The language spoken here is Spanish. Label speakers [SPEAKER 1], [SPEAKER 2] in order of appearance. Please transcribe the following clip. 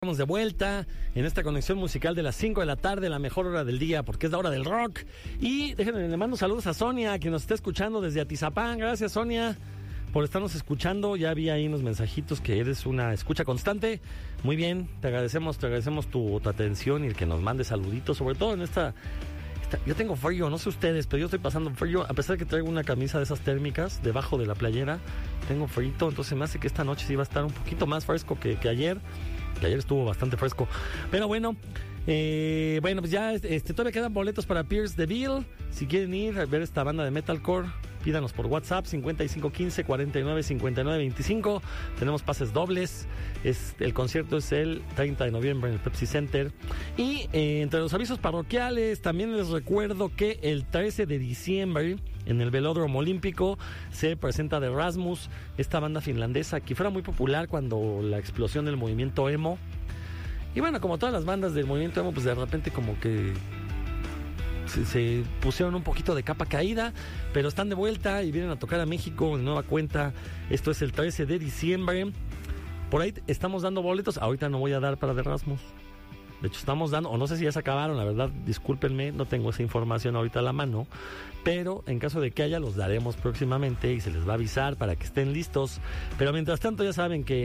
[SPEAKER 1] Estamos de vuelta en esta conexión musical de las 5 de la tarde, la mejor hora del día, porque es la hora del rock. Y déjenme, le mando saludos a Sonia, que nos está escuchando desde Atizapán. Gracias, Sonia, por estarnos escuchando. Ya vi ahí unos mensajitos que eres una escucha constante. Muy bien, te agradecemos tu atención y el que nos mande saluditos, sobre todo en esta... Yo tengo frío, no sé ustedes, pero yo estoy pasando frío, a pesar de que traigo una camisa de esas térmicas debajo de la playera, tengo frío, entonces me hace que esta noche sí va a estar un poquito más fresco que ayer. Que ayer estuvo bastante fresco. Pero bueno, pues ya todavía quedan boletos para Pierce the Veil. Si quieren ir a ver esta banda de metalcore, pídanos por WhatsApp 5515-495925. Tenemos pases dobles. El concierto es el 30 de noviembre en el Pepsi Center. Y entre los avisos parroquiales, también les recuerdo que el 13 de diciembre en el Velódromo Olímpico se presenta The Rasmus, esta banda finlandesa que fuera muy popular cuando la explosión del movimiento emo. Y bueno, como todas las bandas del movimiento emo, pues de repente como que se pusieron un poquito de capa caída, pero están de vuelta y vienen a tocar a México de nueva cuenta. Esto es el 13 de diciembre. Por ahí estamos dando boletos. Ahorita no voy a dar para The Rasmus. De hecho, estamos dando, o no sé si ya se acabaron, la verdad, discúlpenme, no tengo esa información ahorita a la mano, pero en caso de que haya, los daremos próximamente y se les va a avisar para que estén listos. Pero mientras tanto, ya saben que